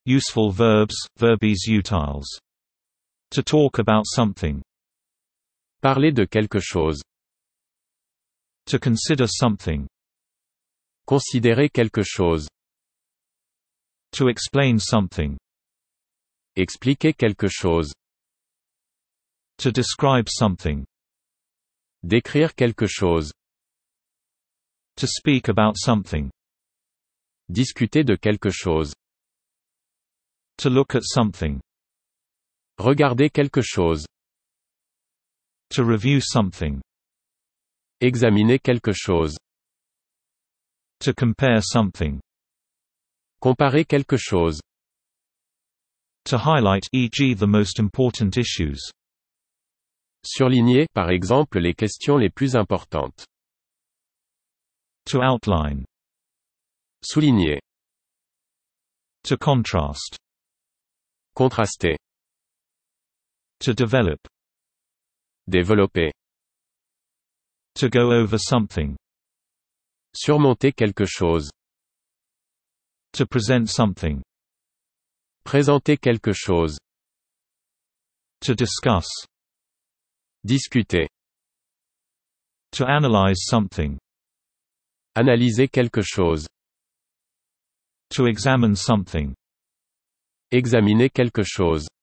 Useful verbs, verbes utiles. To talk about something. Parler de quelque chose. To consider something. Considérer quelque chose. To explain something. Expliquer quelque chose. To describe something. Décrire quelque chose. To speak about something. Discuter de quelque chose. To look at something. Regarder quelque chose. To review something. Examiner quelque chose. To compare something. Comparer quelque chose. To highlight, e.g. the most important issues. Surligner, par exemple les questions les plus importantes. To outline. Souligner. To contrast. Contraster. To develop. Développer. To go over something. Surmonter quelque chose. To present something. Présenter quelque chose. To discuss. Discuter. To analyze something. Analyser quelque chose. To examine something. Examiner quelque chose.